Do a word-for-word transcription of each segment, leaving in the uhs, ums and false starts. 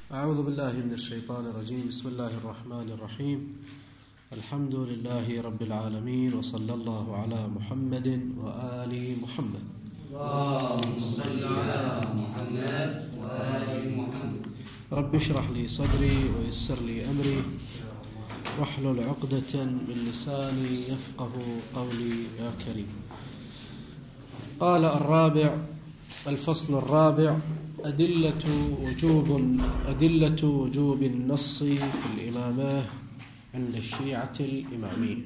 أعوذ بالله من الشيطان الرجيم. بسم الله الرحمن الرحيم. الحمد لله رب العالمين، وصلى الله على محمد وآل محمد. اللهم صل على محمد وآل محمد. رب اشرح لي صدري ويسر لي أمري واحلل عقدة من لساني يفقه قولي يا كريم. قال الرابع، الفصل الرابع: أدلة وجوب أدلة وجوب النص في الإمامة عند الشيعة الإمامية.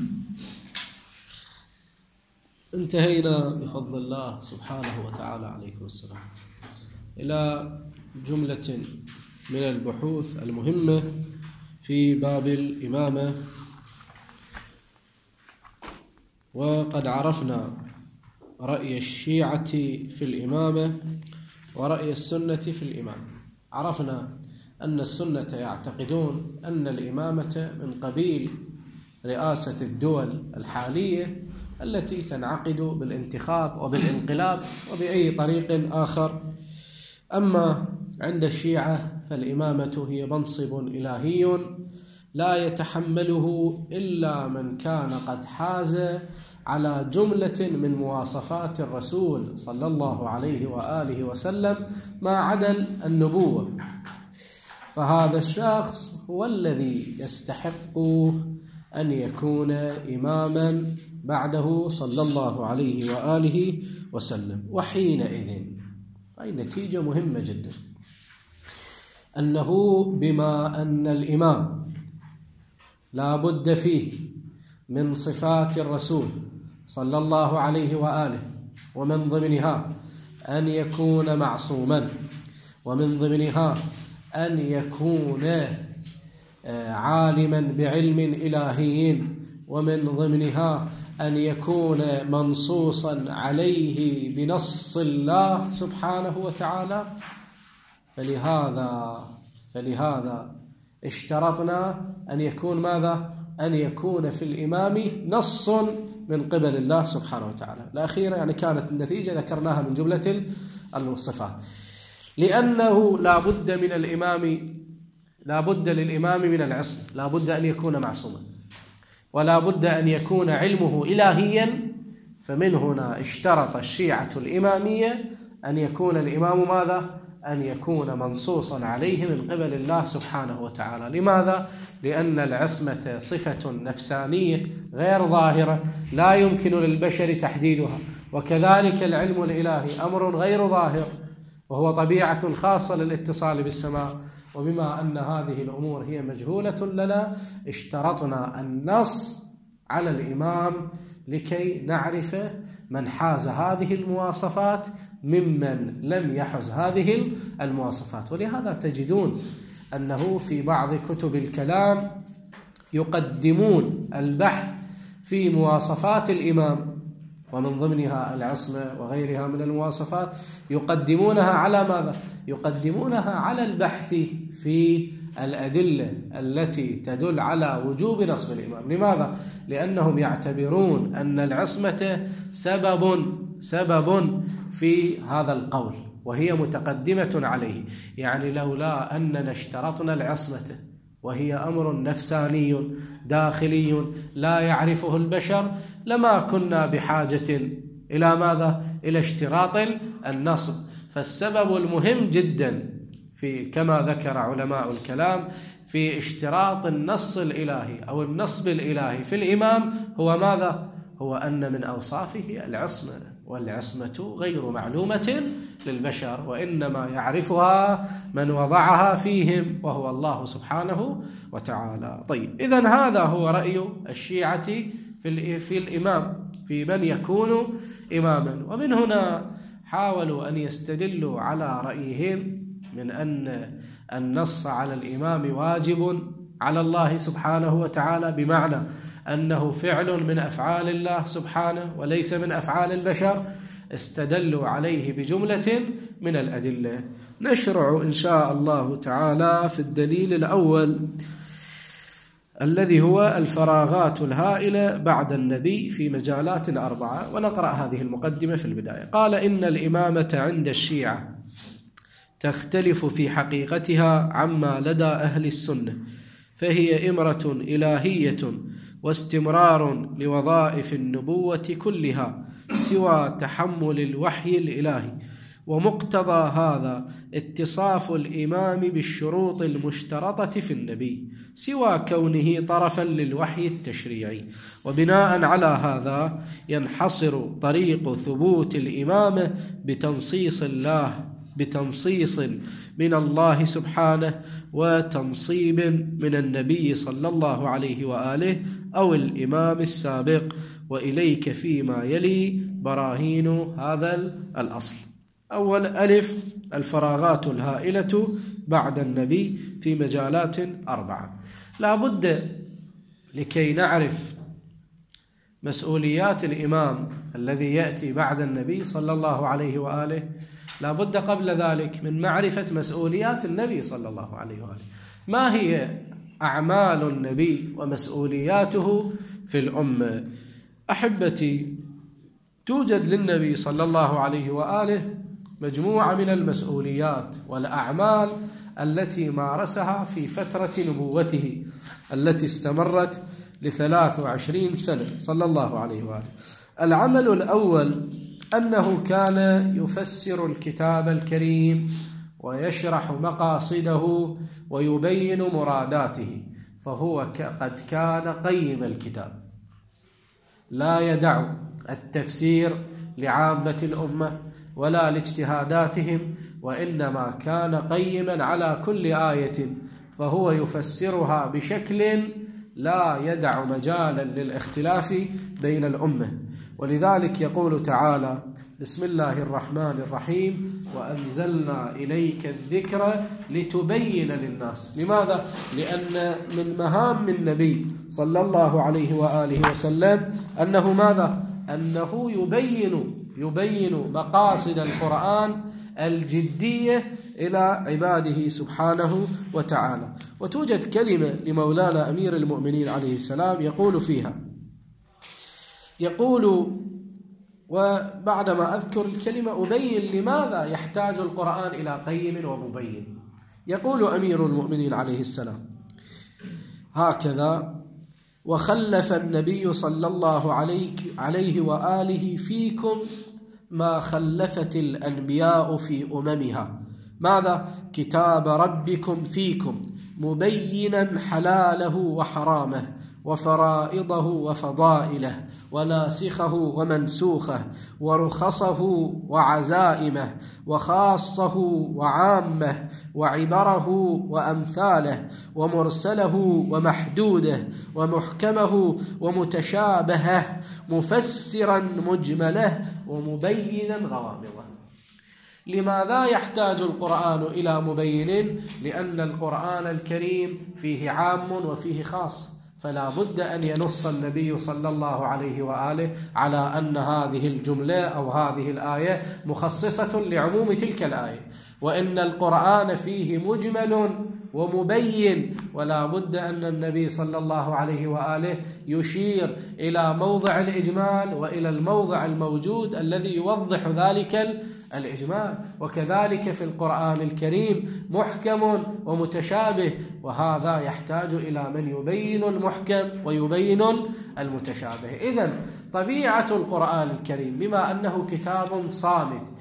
انتهينا بفضل الله سبحانه وتعالى عليكم السلام إلى جملة من البحوث المهمة في باب الإمامة، وقد عرفنا رأي الشيعة في الإمامة ورأي السنة في الإمامة. عرفنا أن السنة يعتقدون أن الإمامة من قبيل رئاسة الدول الحالية التي تنعقد بالانتخاب وبالانقلاب وبأي طريق آخر. أما عند الشيعة فالإمامة هي منصب إلهي لا يتحمله إلا من كان قد حاز على جملة من مواصفات الرسول صلى الله عليه وآله وسلم ما عدا النبوة، فهذا الشخص هو الذي يستحق أن يكون إماما بعده صلى الله عليه وآله وسلم. وحينئذ أي نتيجة مهمة جدا، أنه بما أن الإمام لا بد فيه من صفات الرسول صلى الله عليه وآله، ومن ضمنها أن يكون معصوما، ومن ضمنها أن يكون عالما بعلم إلهي، ومن ضمنها أن يكون منصوصا عليه بنص الله سبحانه وتعالى. فلهذا فلهذا اشترطنا أن يكون ماذا؟ أن يكون في الإمام نص من قبل الله سبحانه وتعالى. الأخيرة يعني كانت النتيجة ذكرناها من جملة الصفات، لأنه لا بد من الإمام لا بد للإمام من العصمة، لا بد أن يكون معصوما، ولا بد أن يكون علمه إلهيا. فمن هنا اشترط الشيعة الإمامية أن يكون الإمام ماذا؟ أن يكون منصوصا عليه من قبل الله سبحانه وتعالى. لماذا؟ لأن العصمة صفة نفسانية غير ظاهرة لا يمكن للبشر تحديدها، وكذلك العلم الإلهي أمر غير ظاهر وهو طبيعة خاصة للاتصال بالسماء. وبما أن هذه الأمور هي مجهولة لنا اشترطنا النص على الإمام لكي نعرف من حاز هذه المواصفات ممن لم يحز هذه المواصفات. ولهذا تجدون أنه في بعض كتب الكلام يقدمون البحث في مواصفات الإمام، ومن ضمنها العصمة وغيرها من المواصفات، يقدمونها على ماذا؟ يقدمونها على البحث في الأدلة التي تدل على وجوب نصب الإمام. لماذا؟ لأنهم يعتبرون أن العصمة سبب سبب في هذا القول، وهي متقدمة عليه. يعني لولا أننا اشترطنا العصمة وهي أمر نفساني داخلي لا يعرفه البشر لما كنا بحاجة إلى ماذا؟ إلى اشتراط النصب. فالسبب المهم جدا في كما ذكر علماء الكلام في اشتراط النص الإلهي أو النصب الإلهي في الإمام هو ماذا؟ هو أن من أوصافه العصمة، والعصمة غير معلومة للبشر، وإنما يعرفها من وضعها فيهم وهو الله سبحانه وتعالى. طيب، إذن هذا هو رأي الشيعة في في الإمام، في من يكون إماما. ومن هنا حاولوا أن يستدلوا على رأيهم من أن النص على الإمام واجب على الله سبحانه وتعالى، بمعنى أنه فعل من أفعال الله سبحانه وليس من أفعال البشر. استدلوا عليه بجملة من الأدلة. نشرع إن شاء الله تعالى في الدليل الأول الذي هو الفراغات الهائلة بعد النبي في مجالات أربعة، ونقرأ هذه المقدمة في البداية. قال: إن الإمامة عند الشيعة تختلف في حقيقتها عما لدى أهل السنة، فهي إمرة إلهية واستمرار لوظائف النبوة كلها سوى تحمل الوحي الإلهي. ومقتضى هذا اتصاف الإمام بالشروط المشترطة في النبي سوى كونه طرفا للوحي التشريعي. وبناء على هذا ينحصر طريق ثبوت الإمامة بتنصيص الله بتنصيص من الله سبحانه وتنصيب من النبي صلى الله عليه وآله أو الإمام السابق. وإليك فيما يلي براهين هذا الأصل. أول ألف الفراغات الهائلة بعد النبي في مجالات أربعة. لا بد لكي نعرف مسؤوليات الإمام الذي يأتي بعد النبي صلى الله عليه وآله، لا بد قبل ذلك من معرفة مسؤوليات النبي صلى الله عليه وآله. ما هي أعمال النبي ومسؤولياته في الأمة؟ أحبتي، توجد للنبي صلى الله عليه وآله مجموعة من المسؤوليات والأعمال التي مارسها في فترة نبوته التي استمرت لثلاث وعشرين سنة صلى الله عليه وآله. العمل الأول أنه كان يفسر الكتاب الكريم ويشرح مقاصده ويبين مراداته، فهو قد كان قيم الكتاب، لا يدع التفسير لعامة الأمة ولا لاجتهاداتهم، وإنما كان قيما على كل آية، فهو يفسرها بشكل لا يدع مجالا للاختلاف بين الأمة. ولذلك يقول تعالى: بسم الله الرحمن الرحيم: وأنزلنا إليك الذكر لتبين للناس. لماذا؟ لأن من مهام النبي صلى الله عليه وآله وسلم أنه ماذا؟ أنه يبين يبين مقاصد القرآن الجدية إلى عباده سبحانه وتعالى. وتوجد كلمة لمولانا أمير المؤمنين عليه السلام يقول فيها، يقول، وبعدما أذكر الكلمة أبين لماذا يحتاج القرآن إلى قيم ومبين. يقول أمير المؤمنين عليه السلام هكذا: وخلف النبي صلى الله عليه وآله فيكم ما خلفت الأنبياء في أممها. ماذا؟ كتاب ربكم فيكم مبينا حلاله وحرامه وفرائضه وفضائله وناسخه ومنسوخه ورخصه وعزائمه وخاصه وعامه وعبره وأمثاله ومرسله ومحدوده ومحكمه ومتشابهه مفسرا مجمله ومبينا غوامضه. لماذا يحتاج القرآن إلى مبين؟ لأن القرآن الكريم فيه عام وفيه خاص، فلا بد أن ينص النبي صلى الله عليه وآله على أن هذه الجملة أو هذه الآية مخصصة لعموم تلك الآية، وإن القرآن فيه مجمل ومبين، ولا بد أن النبي صلى الله عليه وآله يشير إلى موضع الإجمال وإلى الموضع الموجود الذي يوضح ذلك الإجمال. وكذلك في القرآن الكريم محكم ومتشابه، وهذا يحتاج إلى من يبين المحكم ويبين المتشابه. إذن طبيعة القرآن الكريم بما أنه كتاب صامت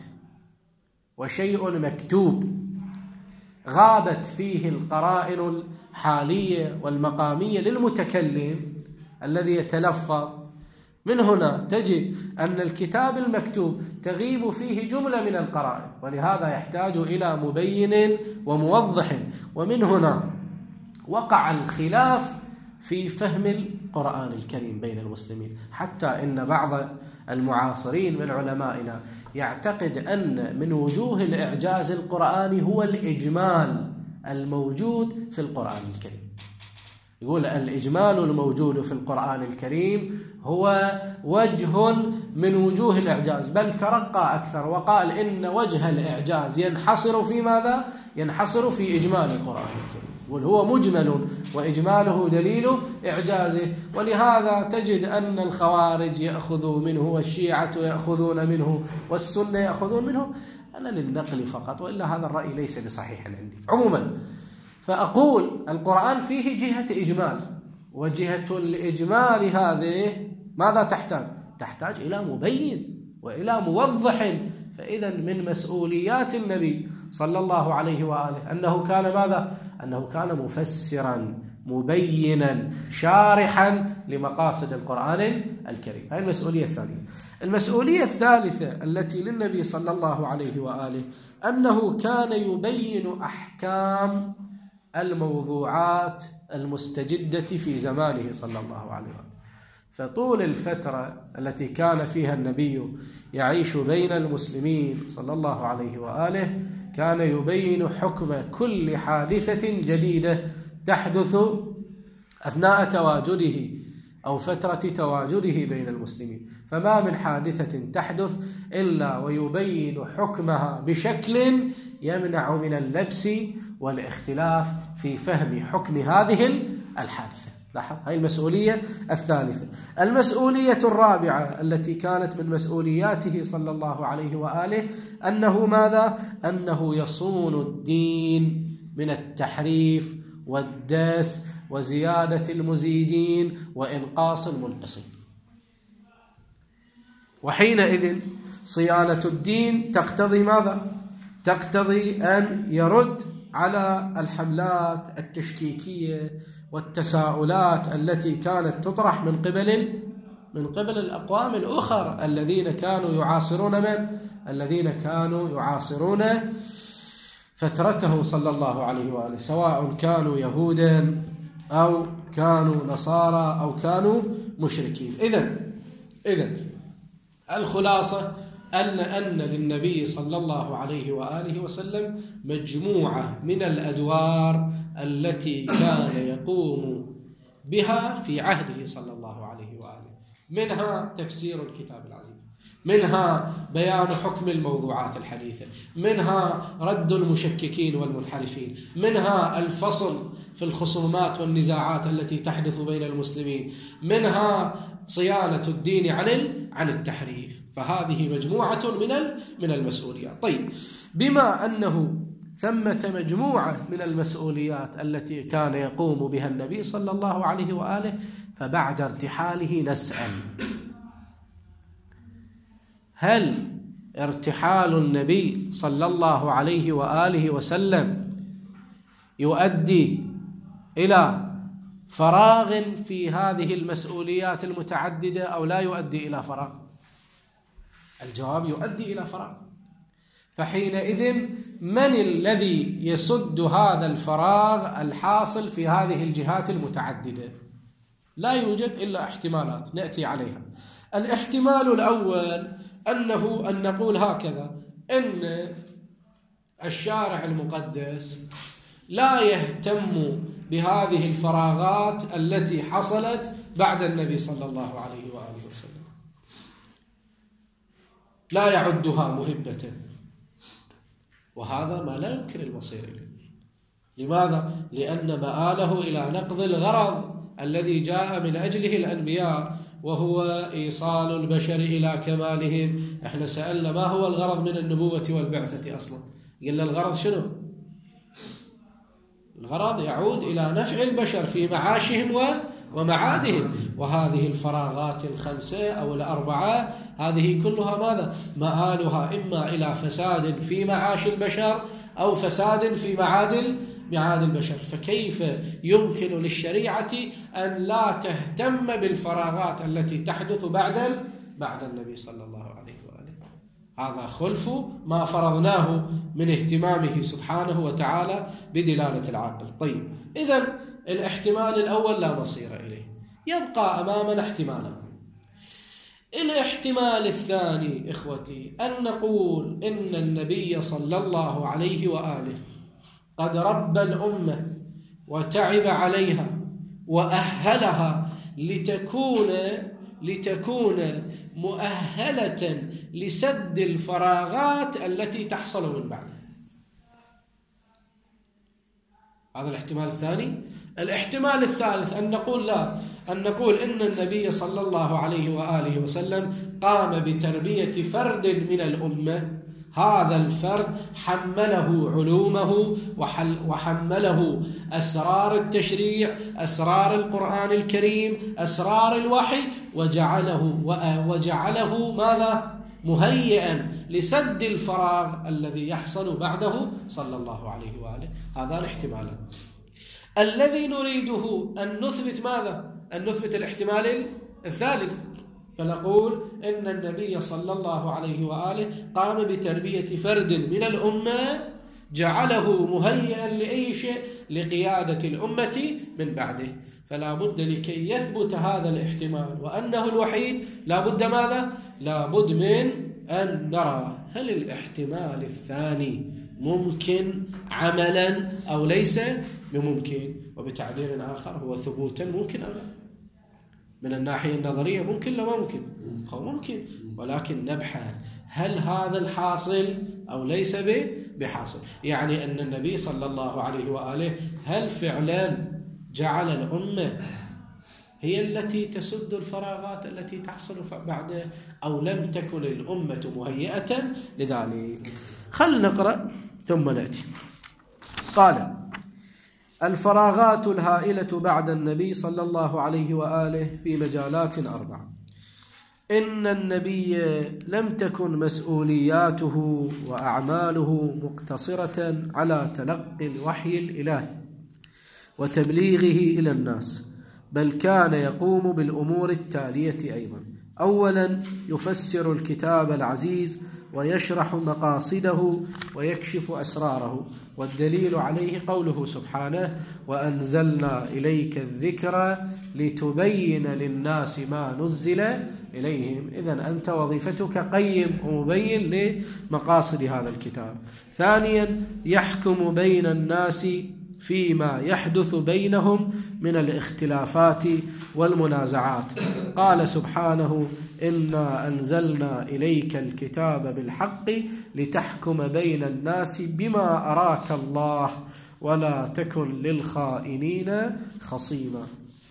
وشيء مكتوب غابت فيه القرائن الحالية والمقامية للمتكلم الذي يتلفظ، من هنا تجد أن الكتاب المكتوب تغيب فيه جملة من القرائن، ولهذا يحتاج إلى مبين وموضح. ومن هنا وقع الخلاف في فهم القرآن الكريم بين المسلمين، حتى إن بعض المعاصرين من علمائنا يعتقد أن من وجوه الإعجاز القرآني هو الإجمال الموجود في القرآن الكريم. يقول الإجمال الموجود في القرآن الكريم هو وجه من وجوه الإعجاز، بل ترقى أكثر وقال إن وجه الإعجاز ينحصر في ماذا؟ ينحصر في إجمال القرآن الكريم، يقول هو مجمل وإجماله دليل إعجازه. ولهذا تجد أن الخوارج يأخذوا منه والشيعة يأخذون منه والسنة يأخذون منه. أنا للنقل فقط، وإلا هذا الرأي ليس بصحيح عندي. عموما فأقول القرآن فيه جهة إجمال، وجهة الإجمال هذه ماذا تحتاج؟ تحتاج إلى مبين وإلى موضح. فإذا من مسؤوليات النبي صلى الله عليه وآله أنه كان ماذا؟ أنه كان مفسرا مبينا شارحا لمقاصد القرآن الكريم. هذه المسؤولية الثانية. المسؤولية الثالثة التي للنبي صلى الله عليه وآله أنه كان يبين أحكام الموضوعات المستجدة في زمانه صلى الله عليه وآله. فطول الفترة التي كان فيها النبي يعيش بين المسلمين صلى الله عليه وآله كان يبين حكم كل حادثة جديدة تحدث أثناء تواجده أو فترة تواجده بين المسلمين. فما من حادثة تحدث إلا ويبين حكمها بشكل يمنع من اللبس والاختلاف في فهم حكم هذه الحادثة. لاحظ، هذه المسؤولية الثالثة. المسؤولية الرابعة التي كانت من مسؤولياته صلى الله عليه وآله أنه ماذا؟ أنه يصون الدين من التحريف والدس وزيادة المزيدين وإنقاص المنقصين. وحينئذ صيانة الدين تقتضي ماذا؟ تقتضي أن يرد على الحملات التشكيكية والتساؤلات التي كانت تطرح من قبل من قبل الأقوام الأخر الذين كانوا يعاصرون من؟ الذين كانوا يعاصرون فترته صلى الله عليه وآله، سواء كانوا يهودا أو كانوا نصارى أو كانوا مشركين. إذن إذن الخلاصة أن أن للنبي صلى الله عليه وآله وسلم مجموعة من الأدوار التي كان يقوم بها في عهده صلى الله عليه وآله. منها تفسير الكتاب العزيز، منها بيان حكم الموضوعات الحديثة، منها رد المشككين والمنحرفين، منها الفصل في الخصومات والنزاعات التي تحدث بين المسلمين، منها صيانة الدين عن عن التحريف. فهذه مجموعة من من المسؤوليات. طيب، بما أنه ثمة مجموعة من المسؤوليات التي كان يقوم بها النبي صلى الله عليه وآله، فبعد ارتحاله نسأل: هل ارتحال النبي صلى الله عليه وآله وسلم يؤدي إلى فراغ في هذه المسؤوليات المتعددة أو لا يؤدي إلى فراغ؟ الجواب: يؤدي إلى فراغ. فحينئذ من الذي يسد هذا الفراغ الحاصل في هذه الجهات المتعددة؟ لا يوجد إلا احتمالات نأتي عليها. الاحتمال الأول أنه أن نقول هكذا: إن الشارع المقدس لا يهتم بهذه الفراغات التي حصلت بعد النبي صلى الله عليه وآله وسلم، لا يعدها مهمة، وهذا ما لا يمكن المصير إليه. لماذا؟ لأن مآله إلى نقض الغرض الذي جاء من أجله الأنبياء، وهو إيصال البشر إلى كمالهم. احنا سألنا: ما هو الغرض من النبوة والبعثة أصلا؟ قلنا الغرض شنو؟ الغرض يعود إلى نفع البشر في معاشهم ومعادهم. وهذه الفراغات الخمسة أو الأربعة هذه كلها ماذا؟ مآلها إما إلى فساد في معاش البشر أو فساد في معاد معاد البشر. فكيف يمكن للشريعة أن لا تهتم بالفراغات التي تحدث بعد بعد النبي صلى الله عليه وآله؟ هذا خلف ما فرضناه من اهتمامه سبحانه وتعالى بدلالة العاقل. طيب، إذن الاحتمال الأول لا مصير إليه، يبقى أمامنا احتمالا. الاحتمال الثاني إخوتي أن نقول إن النبي صلى الله عليه وآله قد ربى الأمة وتعب عليها وأهلها لتكون لتكون مؤهلة لسد الفراغات التي تحصل من بعدها. هذا الاحتمال الثاني. الاحتمال الثالث أن نقول لا، أن نقول إن النبي صلى الله عليه وآله وسلم قام بتربية فرد من الأمة هذا الفرد حمله علومه وحمله أسرار التشريع، أسرار القرآن الكريم، أسرار الوحي، وجعله وجعله ماذا؟ مهيئا لسد الفراغ الذي يحصل بعده صلى الله عليه وآله. هذا الاحتمال الذي نريده أن نثبت ماذا؟ أن نثبت الاحتمال الثالث، فنقول إن النبي صلى الله عليه وآله قام بتربية فرد من الأمة جعله مهيئا لأي شيء؟ لقيادة الأمة من بعده. فلا بد لكي يثبت هذا الاحتمال وأنه الوحيد لا بد ماذا؟ لا بد من أن نرى هل الاحتمال الثاني ممكن عملا أو ليس بممكن. وبتعبير آخر هو ثبوتا ممكن أو لا؟ من الناحية النظرية ممكن لا ممكن؟ هو ممكن، ولكن نبحث هل هذا الحاصل أو ليس بحاصل. يعني أن النبي صلى الله عليه وآله هل فعلا جعل الأمة هي التي تسد الفراغات التي تحصل بعده، أو لم تكن الأمة مهيئة لذلك؟ خل نقرأ ثم نأتي. قال: الفراغات الهائلة بعد النبي صلى الله عليه وآله في مجالات أربعة. إن النبي لم تكن مسؤولياته وأعماله مقتصرة على تلقي الوحي الإلهي وتبليغه إلى الناس، بل كان يقوم بالأمور التالية أيضا: أولا يفسر الكتاب العزيز ويشرح مقاصده ويكشف أسراره، والدليل عليه قوله سبحانه: وأنزلنا إليك الذكر لتبين للناس ما نزل إليهم. إذن أنت وظيفتك قيم ومبين لمقاصد هذا الكتاب. ثانيا يحكم بين الناس فيما يحدث بينهم من الاختلافات والمنازعات. قال سبحانه: إنا أنزلنا إليك الكتاب بالحق لتحكم بين الناس بما أراك الله ولا تكن للخائنين خصيما.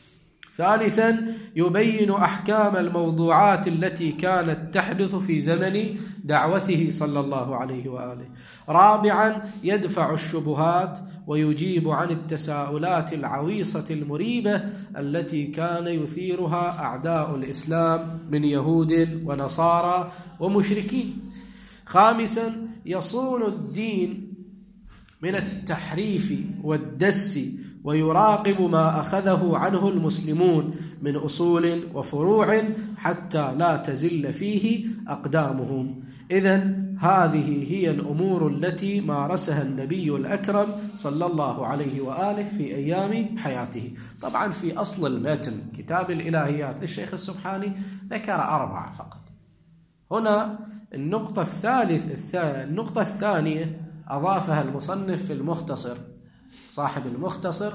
ثالثا يبين أحكام الموضوعات التي كانت تحدث في زمن دعوته صلى الله عليه وآله. رابعا يدفع الشبهات ويجيب عن التساؤلات العويصة المريبة التي كان يثيرها أعداء الإسلام من يهود ونصارى ومشركين. خامسا يصون الدين من التحريف والدس ويراقب ما أخذه عنه المسلمون من أصول وفروع حتى لا تزل فيه أقدامهم. إذن هذه هي الأمور التي مارسها النبي الأكرم صلى الله عليه وآله في أيام حياته. طبعا في أصل المتن كتاب الإلهيات للشيخ السبحاني ذكر أربعة فقط. هنا النقطة الثالث النقطة الثانية أضافها المصنف في المختصر، صاحب المختصر،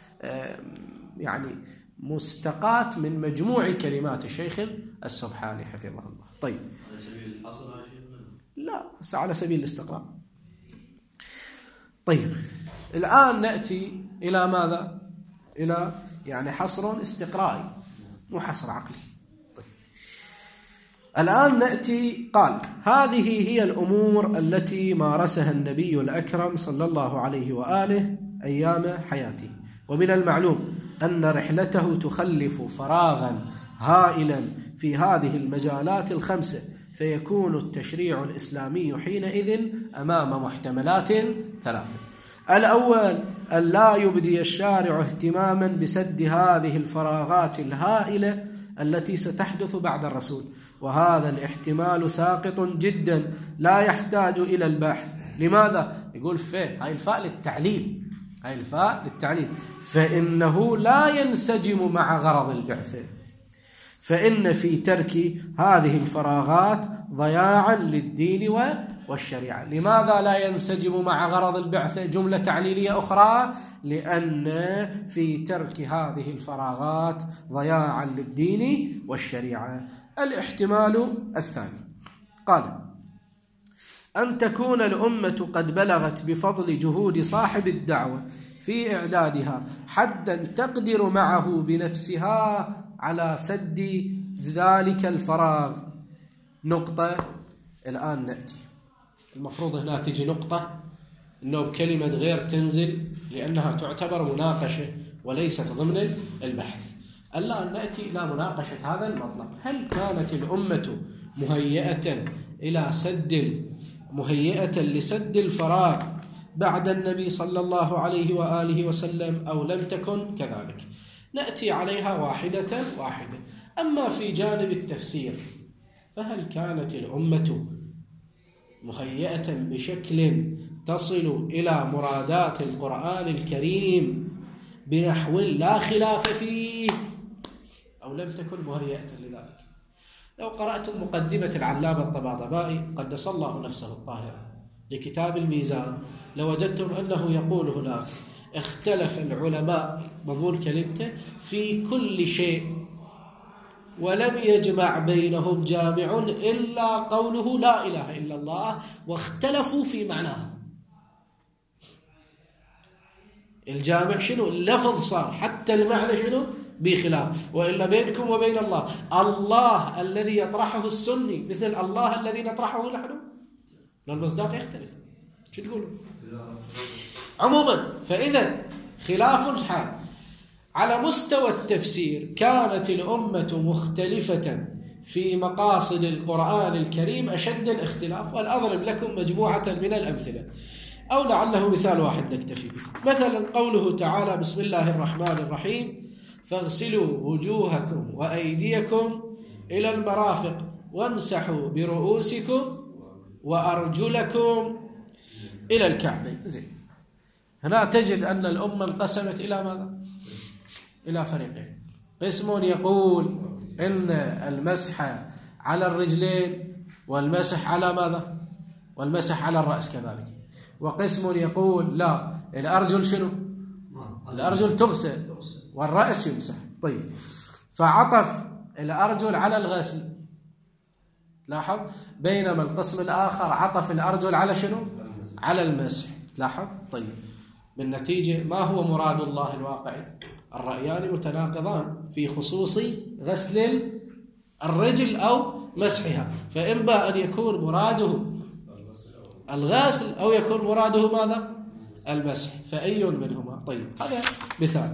يعني مستقاة من مجموع كلمات الشيخ السبحاني حفظه الله. طيب، على سبيل الحصر يا شيخنا؟ لا، بس على سبيل الاستقراء. طيب، الآن نأتي إلى ماذا؟ إلى يعني حصر استقرائي مو حصر عقلي. طيب، الآن نأتي. قال: هذه هي الأمور التي مارسها النبي الأكرم صلى الله عليه وآله أيام حياته، ومن المعلوم أن رحلته تخلف فراغا هائلا في هذه المجالات الخمسة، فيكون التشريع الإسلامي حينئذ أمام محتملات ثلاثة. الأول أن لا يبدي الشارع اهتماما بسد هذه الفراغات الهائلة التي ستحدث بعد الرسول، وهذا الاحتمال ساقط جدا لا يحتاج إلى البحث. لماذا؟ يقول فيه هاي الفاء للتعليل، هاي الفاء للتعليل، فإنه لا ينسجم مع غرض البعثة، فإن في ترك هذه الفراغات ضياعا للدين والشريعة. لماذا لا ينسجم مع غرض البعثة؟ جملة تعليلية أخرى: لأن في ترك هذه الفراغات ضياعا للدين والشريعة. الاحتمال الثاني قال: أن تكون الأمة قد بلغت بفضل جهود صاحب الدعوة في إعدادها حدا تقدر معه بنفسها على سد ذلك الفراغ. نقطة. الآن نأتي المفروض هنا تجي نقطة أنه بكلمة غير تنزل لأنها تعتبر مناقشة وليست ضمن البحث. الآن نأتي إلى مناقشة هذا المطلب. هل كانت الأمة مهيئة إلى سد مهيئة لسد الفراغ بعد النبي صلى الله عليه وآله وسلم أو لم تكن كذلك؟ نأتي عليها واحدة واحدة. أما في جانب التفسير فهل كانت الأمة مهيئة بشكل تصل إلى مرادات القرآن الكريم بنحو لا خلاف فيه أو لم تكن مهيئة لذلك؟ لو قرأتم مقدمة العلامة الطباطبائي قدس الله نفسه الطاهرة لكتاب الميزان لوجدتم أنه يقول هناك اختلف العلماء مضمون كلمته في كل شيء ولم يجمع بينهم جامع إلا قوله لا إله إلا الله، واختلفوا في معناها. الجامع شنو؟ اللفظ صار، حتى المعنى شنو؟ بخلاف. وإلا بينكم وبين الله، الله الذي يطرحه السني مثل الله الذي نطرحه نحن؟ لأن المصداق يختلف. شو تقولوا؟ عموما فإذا خلاف حاد. على مستوى التفسير كانت الأمة مختلفة في مقاصد القرآن الكريم أشد الاختلاف، وأضرب لكم مجموعة من الأمثلة أو لعله مثال واحد نكتفي به. مثلا قوله تعالى بسم الله الرحمن الرحيم فاغسلوا وجوهكم وأيديكم إلى المرافق وامسحوا برؤوسكم وأرجلكم إلى الكعبين. زين، هنا تجد أن الأمة انقسمت إلى ماذا؟ إلى فريقين. قسم يقول إن المسح على الرجلين والمسح على ماذا؟ والمسح على الرأس كذلك. وقسم يقول لا، الأرجل شنو؟ الأرجل تغسل والرأس يمسح. طيب، فعطف الأرجل على الغسل، تلاحظ، بينما القسم الآخر عطف الأرجل على شنو؟ على المسح، تلاحظ. طيب، بالنتيجة ما هو مراد الله الواقعي؟ الرأيان متناقضان في خصوص غسل الرجل أو مسحها، فإما أن يكون مراده الغسل أو يكون مراده ماذا؟ المسح، فأي منهما؟ طيب، هذا مثال.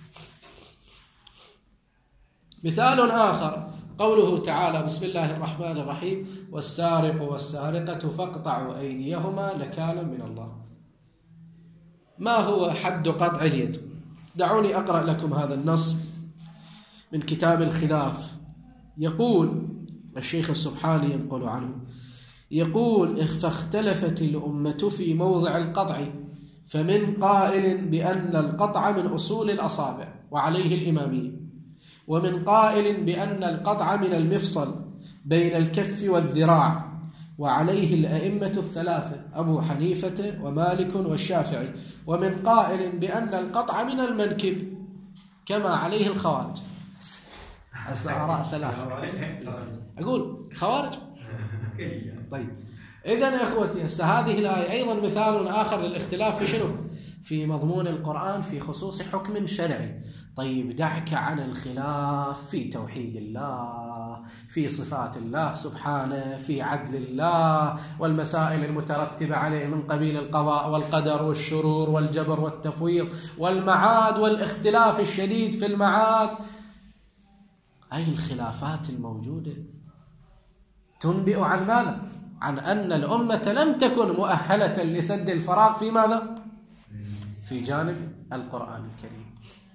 مثال آخر قوله تعالى بسم الله الرحمن الرحيم والسارق والسارقة فاقطعوا أيديهما نكالا من الله. ما هو حد قطع اليد؟ دعوني أقرأ لكم هذا النص من كتاب الخلاف. يقول الشيخ السبحاني ينقل عنه، يقول فاختلفت الأمة في موضع القطع، فمن قائل بأن القطع من أصول الأصابع وعليه الإمامية، ومن قائل بأن القطع من المفصل بين الكف والذراع وعليه الأئمة الثلاثة أبو حنيفة ومالك والشافعي، ومن قائل بأن القطع من المنكب كما عليه الخوارج. آراء ثلاثة. أقول خوارج. طيب، إذن يا أخوتي هذه الآية أيضا مثال آخر للاختلاف في شنو؟ في مضمون القرآن في خصوص حكم شرعي. طيب، دعك عن الخلاف في توحيد الله، في صفات الله سبحانه، في عدل الله والمسائل المترتبة عليه من قبيل القضاء والقدر والشرور والجبر والتفويض والمعاد والاختلاف الشديد في المعاد. أي الخلافات الموجودة تنبئ عن ماذا؟ عن أن الأمة لم تكن مؤهلة لسد الفراغ في ماذا؟ في جانب القرآن الكريم.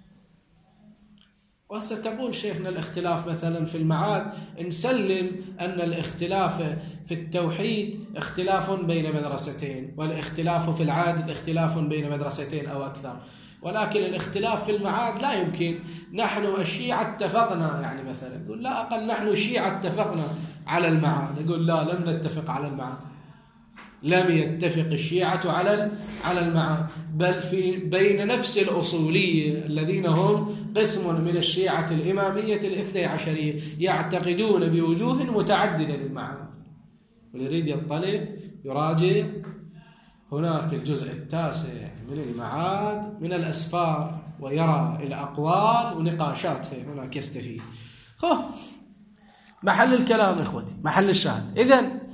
وستقول شيخنا الاختلاف مثلا في المعاد، نسلم أن الاختلاف في التوحيد اختلاف بين مدرستين، والاختلاف في العادل اختلاف بين مدرستين أو أكثر، ولكن الاختلاف في المعاد لا يمكن. نحن الشيعة اتفقنا، يعني مثلا يقول لا أقل نحن الشيعة اتفقنا على المعاد، يقول لا لم نتفق على المعاد. لم يتفق الشيعة على على المعاد، بل في بين نفس الأصولية الذين هم قسم من الشيعة الإمامية الاثني عشرية يعتقدون بوجوه متعددة للمعاد. واليريد يطلع يراجع هناك الجزء التاسع من المعاد من الأسفار ويرى الأقوال ونقاشاتها، هناك يستفيد. خو محل الكلام إخوتي، محل الشاهد. إذن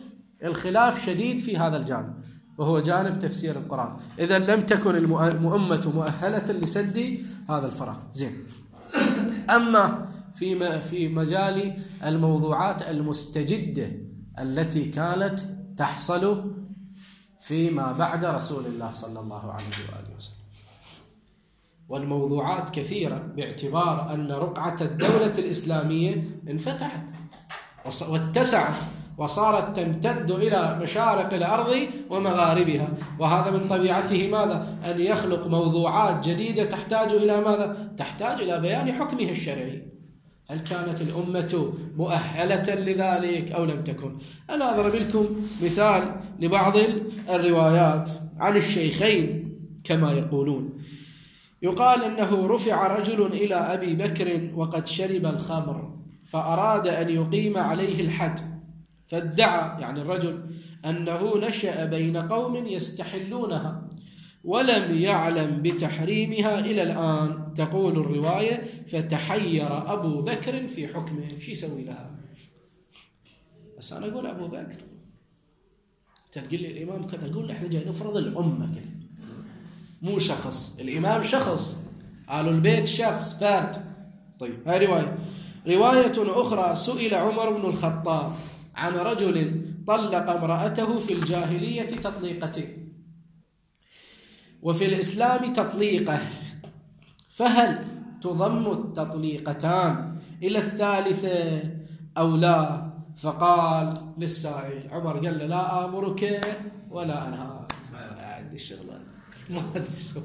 الخلاف شديد في هذا الجانب، وهو جانب تفسير القرآن. إذا لم تكن الأمة مؤهلة لسد هذا الفراغ. زين. أما في في مجال الموضوعات المستجدة التي كانت تحصل فيما بعد رسول الله صلى الله عليه وآله وسلم، والموضوعات كثيرة باعتبار أن رقعة الدولة الإسلامية انفتحت واتسعت وصارت تمتد إلى مشارق الأرض ومغاربها، وهذا من طبيعته ماذا؟ أن يخلق موضوعات جديدة تحتاج إلى ماذا؟ تحتاج إلى بيان حكمها الشرعي. هل كانت الأمة مؤهلة لذلك أو لم تكن؟ أنا أضرب لكم مثال لبعض الروايات عن الشيخين كما يقولون. يقال أنه رفع رجل إلى أبي بكر وقد شرب الخمر فأراد أن يقيم عليه الحد، فادعى يعني الرجل أنه نشأ بين قوم يستحلونها ولم يعلم بتحريمها إلى الآن. تقول الرواية فتحير أبو بكر في حكمه، شو يسوي لها؟ بس أنا أقول أبو بكر، تقول لي الإمام كذا، أقول إحنا جاي نفرض الأمة كذا، مو شخص. الإمام شخص، آل البيت شخص فات. طيب هاي رواية. رواية أخرى سئل عمر بن الخطاب عن رجل طلق امرأته في الجاهلية تطليقتين وفي الإسلام تطليقه، فهل تضم التطليقتان إلى الثالثة أو لا؟ فقال للسائل عمر قال له لا آمرك ولا أنهاك، ما عندي شغلة ما أدري شو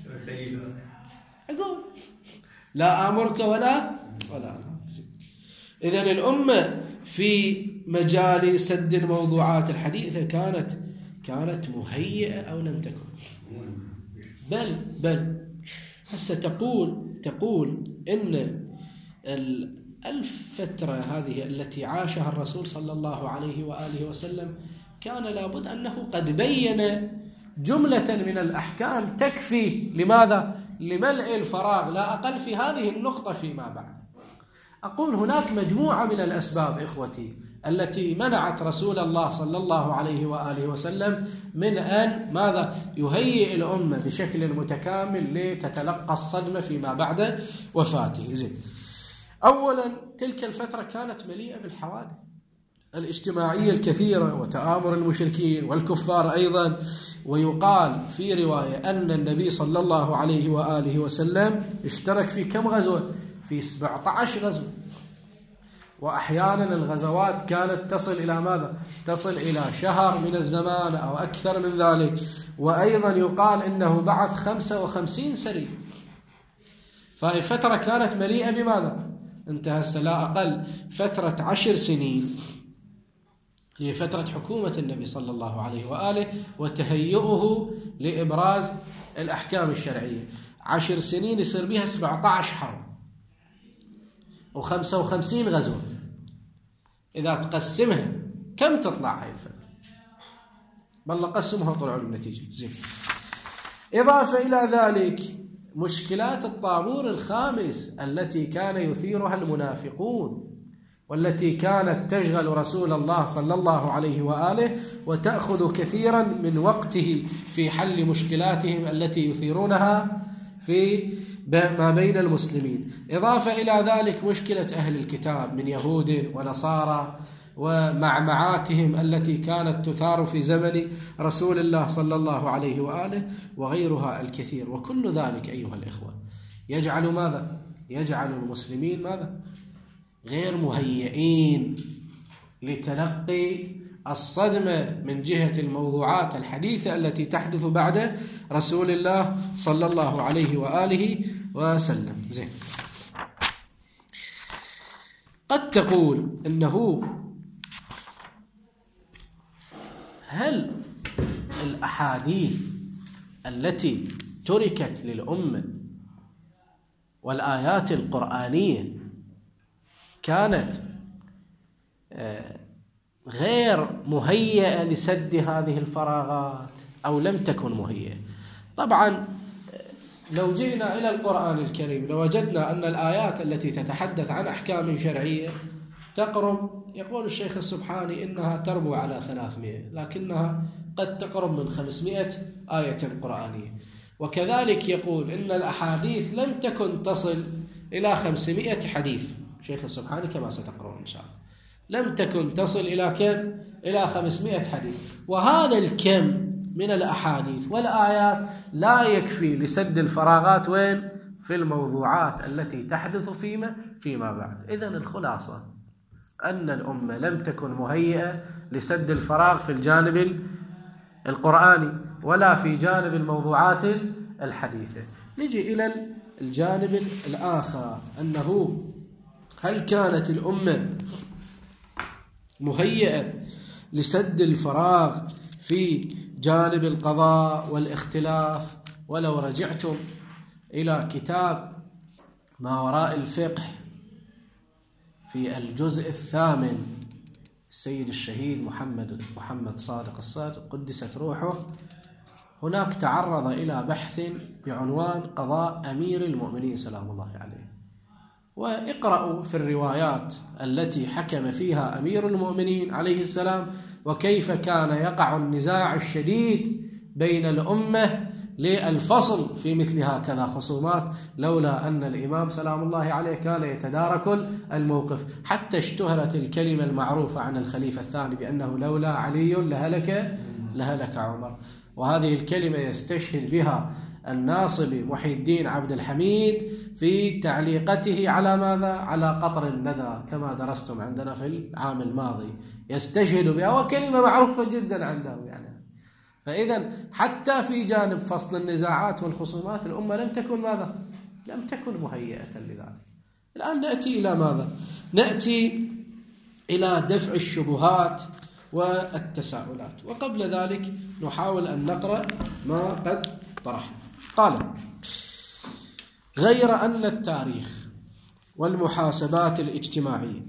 أقول، لا آمرك ولا ولا أنهاك. إذن الأمة في مجال سد الموضوعات الحديثة كانت كانت مهيئة أو لم تكن؟ بل بل هسه تقول تقول إن الفترة هذه التي عاشها الرسول صلى الله عليه وآله وسلم كان لابد أنه قد بين جملة من الأحكام تكفي لماذا؟ لملء الفراغ لا أقل في هذه النقطة فيما بعد. أقول هناك مجموعة من الأسباب إخوتي التي منعت رسول الله صلى الله عليه وآله وسلم من أن ماذا؟ يهيئ الأمة بشكل متكامل لتتلقى الصدمة فيما بعد وفاته. زين. أولا تلك الفترة كانت مليئة بالحوادث الاجتماعية الكثيرة وتآمر المشركين والكفار أيضا. ويقال في رواية أن النبي صلى الله عليه وآله وسلم اشترك في كم غزوة؟ في سبعة عشر غزوة، وأحيانا الغزوات كانت تصل إلى ماذا؟ تصل إلى شهر من الزمان أو أكثر من ذلك. وأيضا يقال إنه بعث خمسة وخمسين سرية، فهي فترة كانت مليئة بماذا؟ انتهى لا أقل فترة عشر سنين هي فترة حكومة النبي صلى الله عليه وآله وتهيئه لإبراز الأحكام الشرعية. عشر سنين يصير بها سبعة عشر حرب وخمسة وخمسين غزوة، إذا تقسمها كم تطلع هاي الفترة؟ بل قسمها طلعوا النتيجة. زين. إضافة إلى ذلك مشكلات الطابور الخامس التي كان يثيرها المنافقون والتي كانت تشغل رسول الله صلى الله عليه وآله وتأخذ كثيرا من وقته في حل مشكلاتهم التي يثيرونها في ما بين المسلمين. إضافة إلى ذلك مشكلة أهل الكتاب من يهود ونصارى ومعمعاتهم التي كانت تثار في زمن رسول الله صلى الله عليه وآله وغيرها الكثير. وكل ذلك أيها الإخوة يجعل ماذا؟ يجعل المسلمين ماذا؟ غير مهيئين لتلقي الصدمة من جهة الموضوعات الحديثة التي تحدث بعد رسول الله صلى الله عليه وآله وسلم. زين. قد تقول إنه هل الأحاديث التي تركت للأمة والآيات القرآنية كانت غير مهيئة لسد هذه الفراغات أو لم تكن مهيئة؟ طبعا لو جئنا إلى القرآن الكريم لوجدنا أن الآيات التي تتحدث عن أحكام شرعية تقرب يقول الشيخ السبحاني إنها تربو على ثلاثمائة، لكنها قد تقرب من خمسمائة آية قرآنية. وكذلك يقول إن الأحاديث لم تكن تصل إلى خمسمائة حديث، الشيخ السبحاني كما ستقرؤون إن شاء الله، لم تكن تصل إلى كم؟ إلى خمسمائة حديث. وهذا الكم من الأحاديث والآيات لا يكفي لسد الفراغات وين؟ في الموضوعات التي تحدث فيما فيما بعد. إذن الخلاصة أن الأمة لم تكن مهيئة لسد الفراغ في الجانب القرآني ولا في جانب الموضوعات الحديثة. نجي إلى الجانب الآخر، أنه هل كانت الأمة مهيئة لسد الفراغ في جانب القضاء والاختلاف؟ ولو رجعتم إلى كتاب ما وراء الفقه في الجزء الثامن، السيد الشهيد محمد محمد صادق الصادق قدست روحه، هناك تعرض إلى بحث بعنوان قضاء أمير المؤمنين سلام الله عليه. واقرأوا في الروايات التي حكم فيها أمير المؤمنين عليه السلام، وكيف كان يقع النزاع الشديد بين الأمة للفصل في مثل هكذا خصومات، لولا أن الإمام سلام الله عليه كان يتدارك الموقف. حتى اشتهرت الكلمة المعروفة عن الخليفة الثاني بأنه لولا علي لهلك لهلك عمر. وهذه الكلمة يستشهد بها الناصبي محي الدين عبد الحميد في تعليقته على ماذا؟ على قطر الندى، كما درستم عندنا في العام الماضي، يستشهد بها، وكلمة معروفة جدا عنده يعني. فإذا حتى في جانب فصل النزاعات والخصومات الأمة لم تكن ماذا؟ لم تكن مهيئة لذلك. الآن نأتي إلى ماذا؟ نأتي إلى دفع الشبهات والتساؤلات، وقبل ذلك نحاول أن نقرأ ما قد طرحنا. قال: غير أن التاريخ والمحاسبات الاجتماعية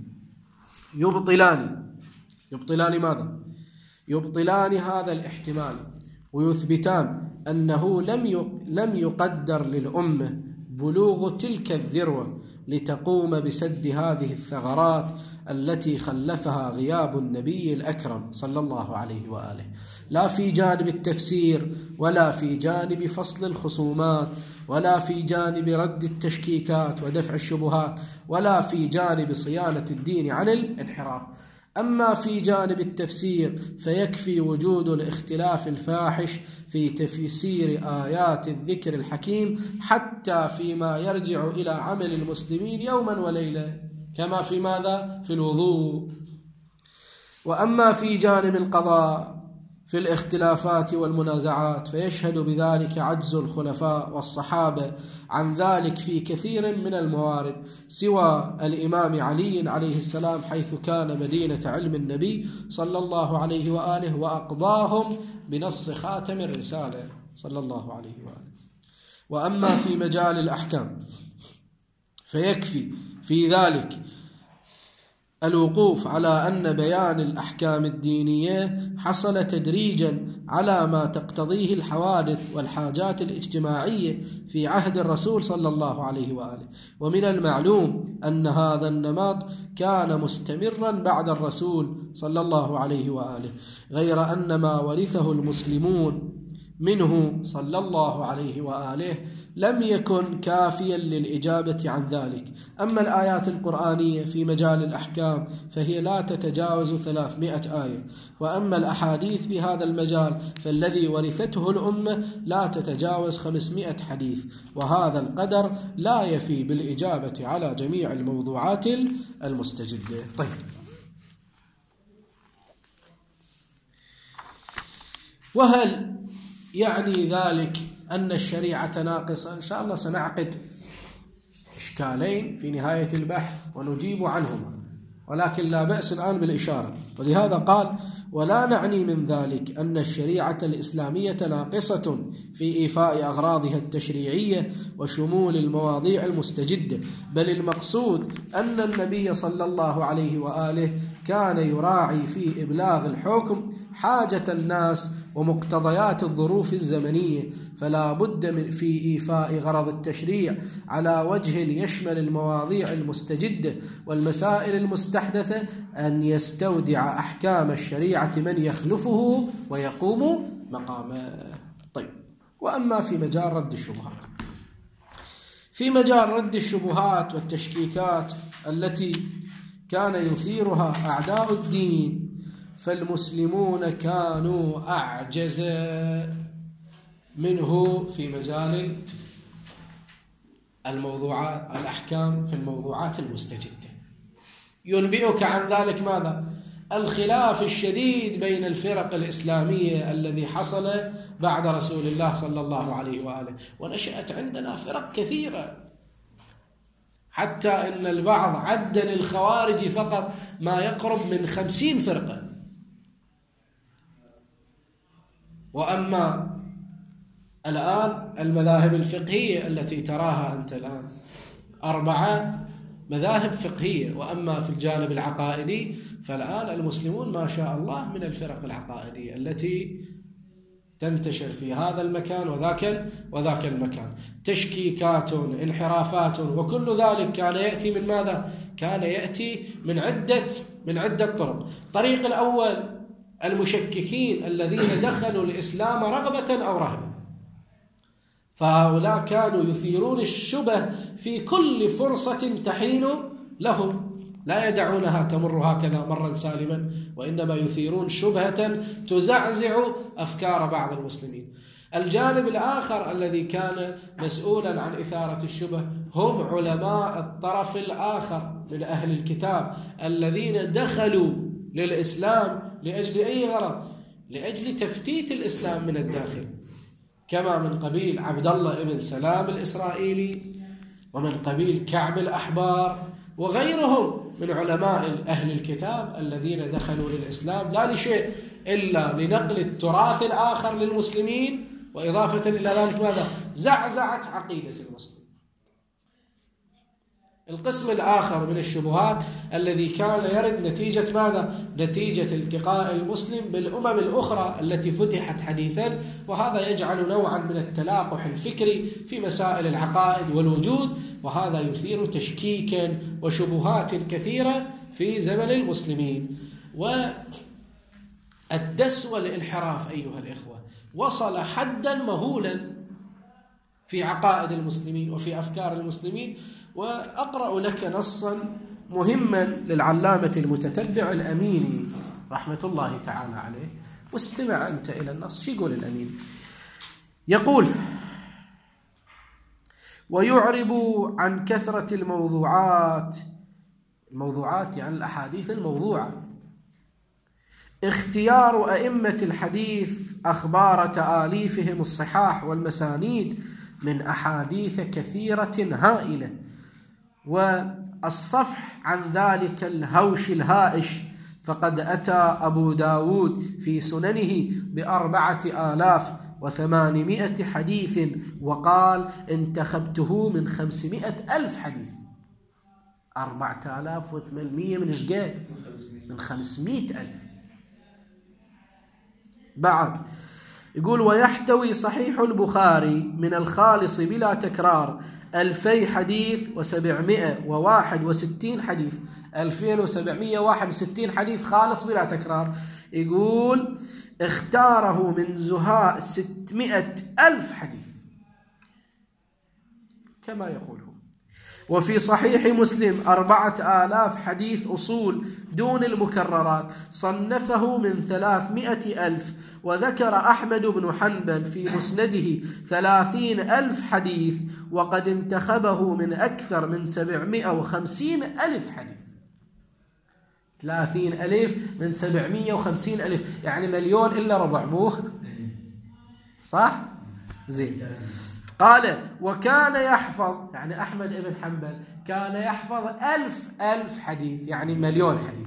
يبطلان يبطلان ماذا؟ يبطلان هذا الاحتمال، ويثبتان أنه لم لم يقدر للأمة بلوغ تلك الذروة لتقوم بسد هذه الثغرات التي خلفها غياب النبي الأكرم صلى الله عليه وآله، لا في جانب التفسير، ولا في جانب فصل الخصومات، ولا في جانب رد التشكيكات ودفع الشبهات، ولا في جانب صيانة الدين عن الانحراف. أما في جانب التفسير فيكفي وجود الاختلاف الفاحش في تفسير آيات الذكر الحكيم، حتى فيما يرجع إلى عمل المسلمين يوما وليلة، كما في ماذا؟ في الوضوء. وأما في جانب القضاء في الاختلافات والمنازعات فيشهد بذلك عجز الخلفاء والصحابة عن ذلك في كثير من الموارد، سوى الإمام علي عليه السلام، حيث كان مدينة علم النبي صلى الله عليه وآله، وأقضاهم بنص خاتم الرسالة صلى الله عليه وآله. وأما في مجال الأحكام فيكفي في ذلك الوقوف على أن بيان الأحكام الدينية حصل تدريجا على ما تقتضيه الحوادث والحاجات الاجتماعية في عهد الرسول صلى الله عليه وآله. ومن المعلوم أن هذا النمط كان مستمرا بعد الرسول صلى الله عليه وآله، غير أن ما ورثه المسلمون منه صلى الله عليه وآله لم يكن كافيا للإجابة عن ذلك. أما الآيات القرآنية في مجال الأحكام فهي لا تتجاوز ثلاثمائة آية، وأما الأحاديث في هذا المجال فالذي ورثته الأمة لا تتجاوز خمسمائة حديث، وهذا القدر لا يفي بالإجابة على جميع الموضوعات المستجدة. طيب، وهل يعني ذلك أن الشريعة ناقصة؟ إن شاء الله سنعقد إشكالين في نهاية البحث ونجيب عنهما، ولكن لا بأس الآن بالإشارة. ولهذا قال: ولا نعني من ذلك أن الشريعة الإسلامية ناقصة في إيفاء أغراضها التشريعية وشمول المواضيع المستجدة، بل المقصود أن النبي صلى الله عليه وآله كان يراعي في إبلاغ الحكم حاجة الناس ومقتضيات الظروف الزمنية، فلا بد من في إيفاء غرض التشريع على وجه يشمل المواضيع المستجدة والمسائل المستحدثة أن يستودع أحكام الشريعة من يخلفه ويقوم مقامه. طيب، وأما في مجال رد الشبهات، في مجال رد الشبهات والتشكيكات التي كان يثيرها أعداء الدين، فالمسلمون كانوا أعجز منه في مجال الموضوعات الأحكام في الموضوعات المستجدة. ينبئك عن ذلك ماذا؟ الخلاف الشديد بين الفرق الإسلامية الذي حصل بعد رسول الله صلى الله عليه وآله، ونشأت عندنا فرق كثيرة، حتى إن البعض عد للخوارج فقط ما يقرب من خمسين فرقة. وأما الآن المذاهب الفقهية التي تراها أنت الآن أربعة مذاهب فقهية. وأما في الجانب العقائدي فالآن المسلمون ما شاء الله من الفرق العقائدية التي تنتشر في هذا المكان وذاك وذاك المكان، تشكيكات، انحرافات، وكل ذلك كان يأتي من ماذا؟ كان يأتي من عدة من عدة طرق. الطريق الأول المشككين الذين دخلوا الإسلام رغبة أو رهبة، فهؤلاء كانوا يثيرون الشبه في كل فرصة تحين لهم، لا يدعونها تمر هكذا مرا سالما، وإنما يثيرون شبهة تزعزع أفكار بعض المسلمين. الجانب الآخر الذي كان مسؤولا عن إثارة الشبه هم علماء الطرف الآخر من أهل الكتاب الذين دخلوا للإسلام لأجل أي غرض؟ لأجل تفتيت الإسلام من الداخل، كما من قبيل عبد الله ابن سلام الإسرائيلي، ومن قبيل كعب الأحبار، وغيرهم من علماء أهل الكتاب الذين دخلوا للإسلام لا لشيء إلا لنقل التراث الآخر للمسلمين، وإضافة إلى ذلك ماذا؟ زعزعت عقيدة المسلم. القسم الآخر من الشبهات الذي كان يرد نتيجة ماذا؟ نتيجة التقاء المسلم بالأمم الأخرى التي فتحت حديثا، وهذا يجعل نوعا من التلاقح الفكري في مسائل العقائد والوجود، وهذا يثير تشكيكا وشبهات كثيرة في زمن المسلمين. والدس والانحراف أيها الإخوة وصل حدا مهولا في عقائد المسلمين وفي أفكار المسلمين. وأقرأ لك نصا مهما للعلامة المتتبع الأميني رحمة الله تعالى عليه، واستمع أنت إلى النص. شو يقول الأمين؟ يقول: ويعرب عن كثرة الموضوعات، الموضوعات يعني الأحاديث الموضوعة، اختيار أئمة الحديث أخبار تآليفهم الصحاح والمسانيد من أحاديث كثيرة هائلة، والصفح عن ذلك الهوش الهائش، فقد أتى أبو داود في سننه بأربعة آلاف وثمانمائة حديث، وقال انتخبته من خمسمائة ألف حديث. أربعة آلاف وثمانمائة من إشقات؟ من خمسمائة ألف. بعد يقول: ويحتوي صحيح البخاري من الخالص بلا تكرار ألفي حديث وسبعمائة وواحد وستين حديث، ألفين وسبعمائة وواحد وستين حديث خالص بلا تكرار. يقول: اختاره من زهاء ستمائة ألف حديث كما يقوله. وفي صحيح مسلم أربعة آلاف حديث أصول دون المكررات، صنفه من ثلاثمائة ألف. وذكر أحمد بن حنبل في مسنده ثلاثين ألف حديث، وقد انتخبه من أكثر من سبعمائة وخمسين ألف حديث. ثلاثين ألف من سبعمائة وخمسين ألف، يعني مليون إلا ربع، مو صح؟ زين. قال: وكان يحفظ، يعني أحمد بن حنبل كان يحفظ ألف ألف حديث، يعني مليون حديث.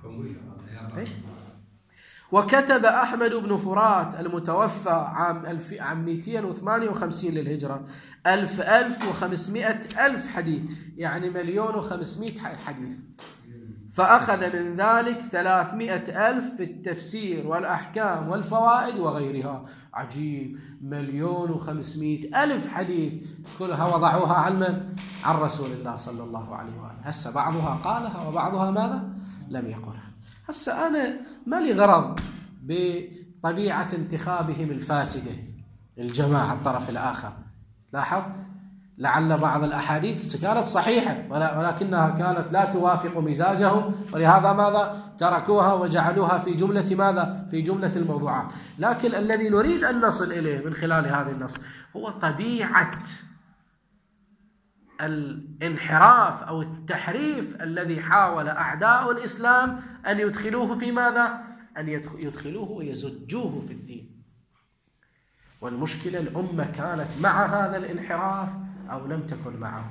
وكتب أحمد بن فرات المتوفى عام ألف عام مئتين وثمانية وخمسين للهجرة ألف ألف وخمسمائة ألف حديث، يعني مليون وخمسمائة حديث. فأخذ من ذلك ثلاثمائة ألف في التفسير والأحكام والفوائد وغيرها. عجيب، مليون وخمسمائة ألف حديث كلها وضعوها عن من؟ عن رسول الله صلى الله عليه وآله. هسه بعضها قالها وبعضها ماذا؟ لم يقلها. هسه أنا ما لي غرض بطبيعة انتخابهم الفاسدة الجماعة الطرف الآخر. لاحظ، لعل بعض الأحاديث كانت صحيحة ولكنها كانت لا توافق مزاجهم، ولهذا ماذا؟ تركوها وجعلوها في جملة ماذا؟ في جملة الموضوعات. لكن الذي نريد أن نصل إليه من خلال هذا النص هو طبيعة الانحراف أو التحريف الذي حاول أعداء الإسلام أن يدخلوه في ماذا؟ أن يدخلوه ويزجوه في الدين. والمشكلة الأمة كانت مع هذا الانحراف أو لم تكن معه.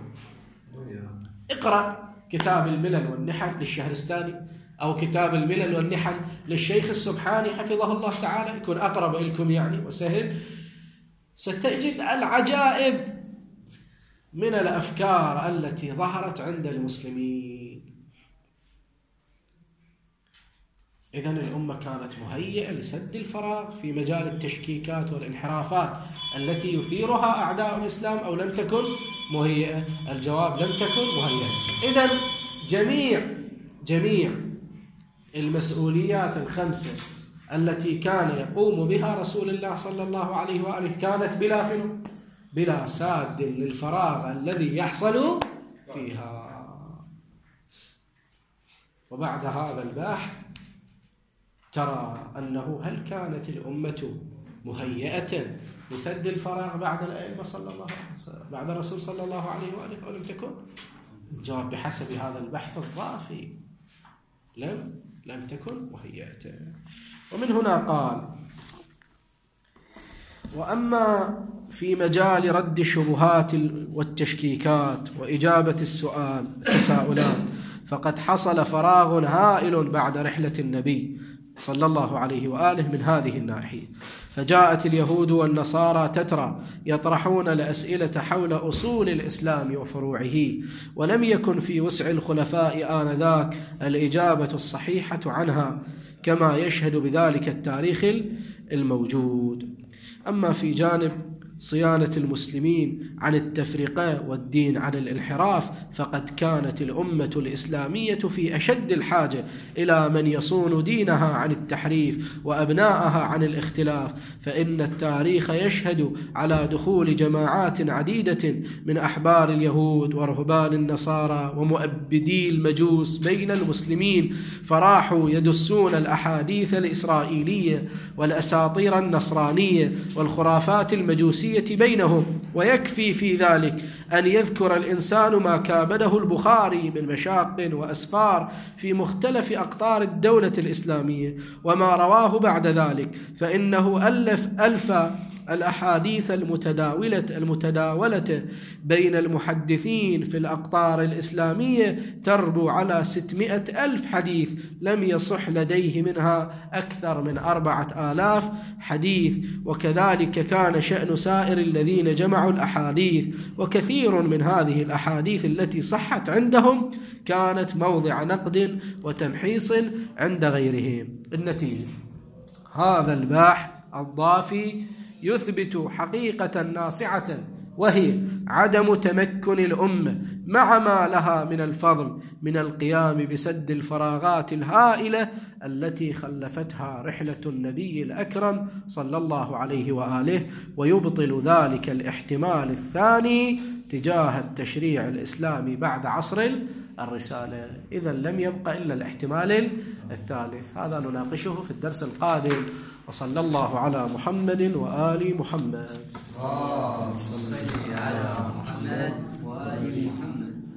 اقرأ كتاب الملل والنحل للشهرستاني أو كتاب الملل والنحل للشيخ السبحاني حفظه الله تعالى، يكون أقرب لكم يعني وسهل. ستجد العجائب من الأفكار التي ظهرت عند المسلمين. إذن الأمة كانت مهيئة لسد الفراغ في مجال التشكيكات والانحرافات التي يثيرها أعداء الإسلام أو لم تكن مهيئة؟ الجواب لم تكن مهيئة. إذن جميع جميع المسؤوليات الخمسة التي كان يقوم بها رسول الله صلى الله عليه وآله كانت بلا فنو بلا ساد للفراغ الذي يحصل فيها. وبعد هذا البحث ترى أنه هل كانت الأمة مهيئة لسد الفراغ بعد الأئمة صلى الله عليه وسلم بعد الرسول صلى الله عليه وآله أو لم تكن؟ الجواب بحسب هذا البحث الضافي لم لم تكن مهيئة. ومن هنا قال: وأما في مجال رد الشبهات والتشكيكات وإجابة السؤال التساؤلات فقد حصل فراغ هائل بعد رحلة النبي صلى الله عليه وآله من هذه الناحية، فجاءت اليهود والنصارى تترى يطرحون الأسئلة حول أصول الإسلام وفروعه، ولم يكن في وسع الخلفاء آنذاك الإجابة الصحيحة عنها كما يشهد بذلك التاريخ الموجود. أما في جانب صيانة المسلمين عن التفرقة والدين عن الانحراف فقد كانت الأمة الإسلامية في أشد الحاجة إلى من يصون دينها عن التحريف وأبناءها عن الاختلاف، فإن التاريخ يشهد على دخول جماعات عديدة من أحبار اليهود ورهبان النصارى ومؤبدي المجوس بين المسلمين، فراحوا يدسون الأحاديث الإسرائيلية والأساطير النصرانية والخرافات المجوسية بينهم. ويكفي في ذلك أن يذكر الإنسان ما كابده البخاري من مشاق وأسفار في مختلف أقطار الدولة الإسلامية وما رواه بعد ذلك، فإنه ألف ألف الأحاديث المتداولة المتداولة بين المحدثين في الأقطار الإسلامية تربو على ستمائة ألف حديث لم يصح لديه منها أكثر من أربعة آلاف حديث. وكذلك كان شأن سائر الذين جمعوا الأحاديث، وكثير من هذه الأحاديث التي صحت عندهم كانت موضع نقد وتمحيص عند غيرهم. النتيجة: هذا الباحث الضافي يثبت حقيقة ناصعة، وهي عدم تمكن الأمة مع ما لها من الفضل من القيام بسد الفراغات الهائلة التي خلفتها رحلة النبي الأكرم صلى الله عليه وآله، ويبطل ذلك الاحتمال الثاني تجاه التشريع الإسلامي بعد عصر الرسالة. إذن لم يبقى إلا الاحتمال الثالث، هذا نناقشه في الدرس القادم. وصلى الله على محمد وآل محمد. اللهم صل على محمد وآل محمد.